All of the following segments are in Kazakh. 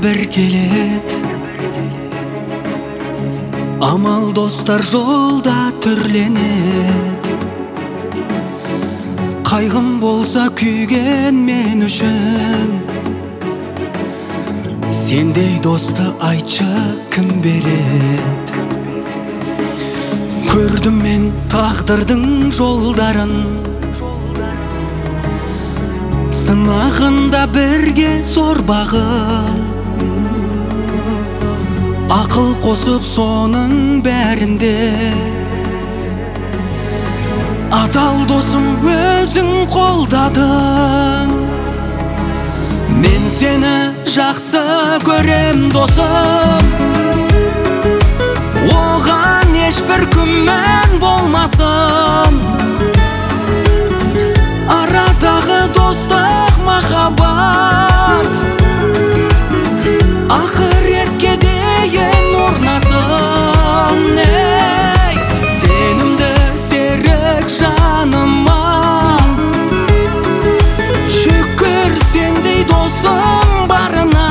бір келет. Амал достар жолда түрленет. Қайғым болса күйген мен үшін, сендей досты айтшы кім берет. Көрдім мен тағдырдың жолдарын, сынағында бірге зор бағын. Ақыл қосып соның бәрінде, адал досым өзің қолдадың. Мен сені жақсы көрем досым, оған ешбір күмән болмасын. Арадағы достық махаббат ақыретке дейін орнасын. Сенімді серік жаныма, шүкір сендей досым барына.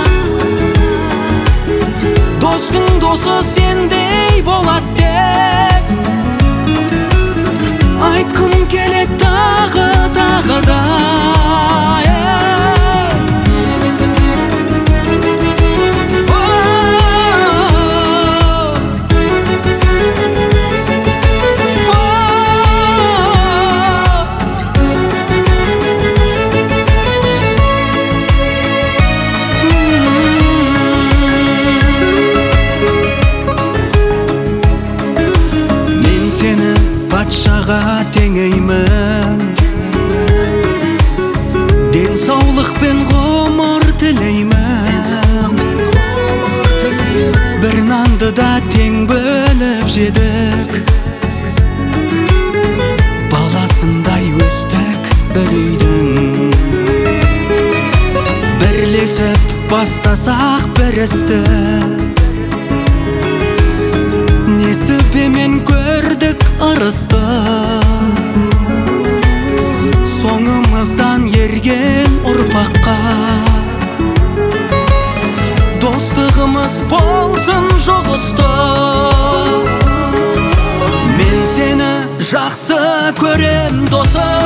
Достың досы сендей болат деп айтқым келет тағы да. Патшаға теңеймін, денсаулық пен ғұмыр тілеймін. Бір нанды да тең бөліп жедік, баласындай өстік бір үйдің. Бірлесіп бастасақ бір істі, несібемен көрдік ырысты. Соңымыздан ерген ұрпаққа достығымыз болсын жұғысты. Мен сені жақсы көрем досым.